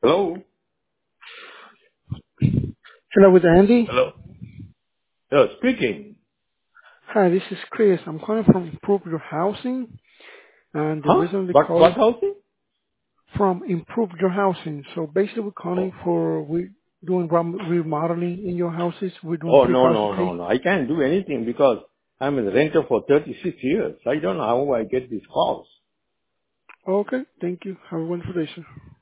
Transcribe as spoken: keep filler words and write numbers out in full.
Hello? Hello, with Andy. Hello? Hello, speaking. Hi, this is Chris. I'm calling from Improve Your Housing, and the Huh? reason we're What, what calling housing? from Improve Your Housing. So basically, we're calling Oh. for we doing rem- remodeling in your houses. We're doing Oh, free no, no, no, consultation. no. I can't do anything because I'm a renter for thirty-six years. I don't know how I get these calls. Okay, thank you. Have a wonderful day, sir.